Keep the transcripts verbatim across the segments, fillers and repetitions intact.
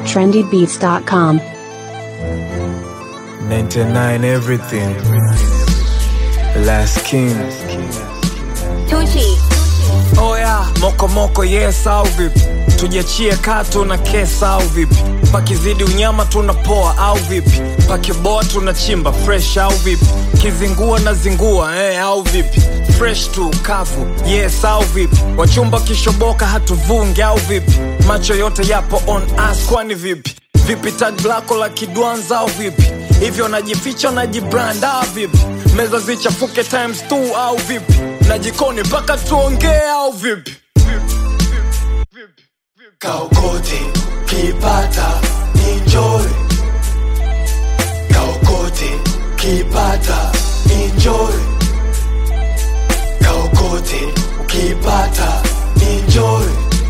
trendy beats dot com. ninety-nine everything. Last King. Tucci. Oh yeah, moko moko yes au vipi? Tujiachie katu na kesa au vipi? Pakizidi unyama tunapoa au vipi? Pakiboa tunachimba fresh au vipi? Kizingua na zingua eh au vipi? Fresh tu kavu yes au vipi? Wachumba kishoboka hatuvunge au vipi? Macho yote yapo on us kwani vipi? Vipi tag lako la kidwanza au vipi? Hivyo najificha najibrand au vipi? Meza zichafuke times two au vipi? Na jikoni mpaka tuongee au vipi? Kaukote kipata enjoy. Kaukote kipata enjoy. Kaukote kipata enjoy.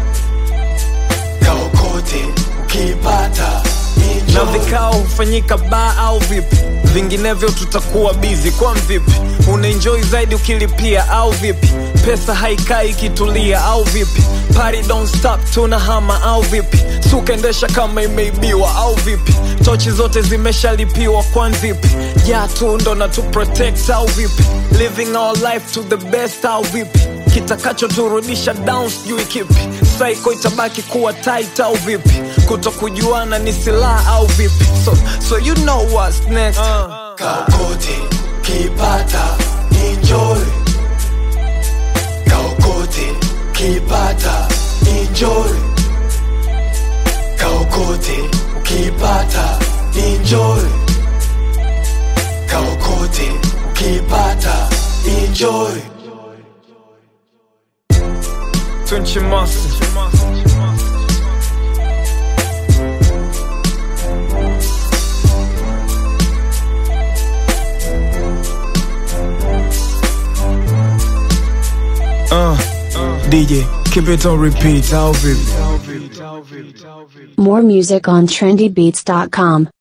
Kaukote kipata na vikao hufanyika ba au vipi? Vinginevyo tutakuwa busy kwa mvipi? Unaenjoy zaidi ukilipia au vipi? Pesa haikai ikitulia au vipi? Party don't stop tunahama au vipi? Sukaendesha kama imeibiwa au vipi? Tochi zote zimeshalipiwa kwa vipi? Ya tu ndo na tu protect au vipi? Living our life to the best au vipi? Kitakacho turudisha down sijui kipi? Psycho itabaki kuwa tight au vipi? Kutokujuana ni silaha au vipi? So, so you know what's next. uh. Kaukote kipata enjoy. Kaukote kipata enjoy. Kaukote kipata enjoy. Kaukote kipata enjoy. Tunchi Master. Uh, D J, keep it on repeat, I'll be. More music on trendy beats dot com.